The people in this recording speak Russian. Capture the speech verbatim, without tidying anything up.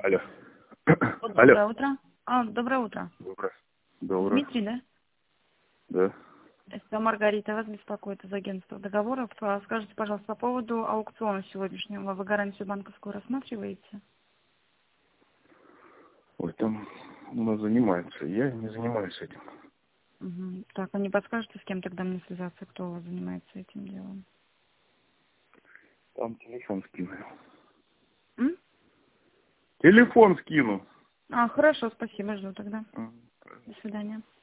Алло. Вот, Алло. доброе утро. А, доброе утро. Доброе. Доброе. Дмитрий, да? Да. Это Маргарита, вас беспокоит из агентства договоров. А, Скажите, пожалуйста, по поводу аукциона сегодняшнего. Вы гарантию банковскую рассматриваете? Ой, там у нас занимается. Я не занимаюсь этим. Угу. Так, а не подскажете, с кем тогда мне связаться, кто у вас занимается этим делом? Там телефон скину. М? Телефон скину. А, хорошо, спасибо, жду тогда. Мгм. До свидания.